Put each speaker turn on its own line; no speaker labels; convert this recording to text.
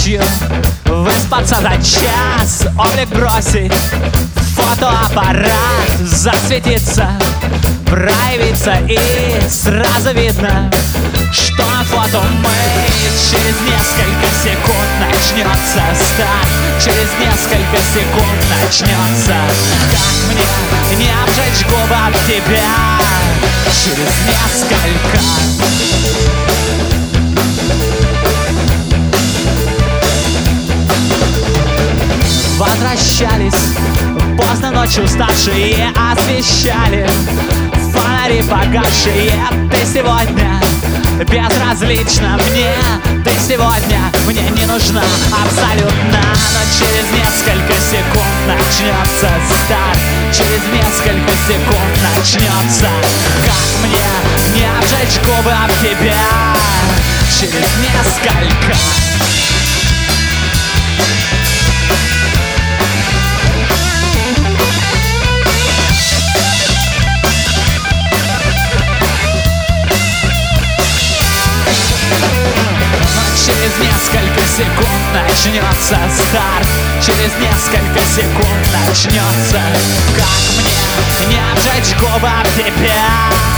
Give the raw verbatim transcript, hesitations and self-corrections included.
ночью выспаться за час, облик бросить, фотоаппарат засветится, проявится, и сразу видно, что на фото мы. Через несколько секунд начнется старт, через несколько секунд начнется. Как мне не обжечь губы об тебя через несколько? Возвращались поздно ночью уставшие, освещали фонари погасшие. Ты сегодня безразлична мне, ты сегодня мне не нужна абсолютно. Но через несколько секунд начнется старт, через несколько секунд начнется. Как мне не обжечь губы об тебя через несколько? Через несколько секунд начнется старт, через несколько секунд начнется. Как мне не обжечь губы об тебя?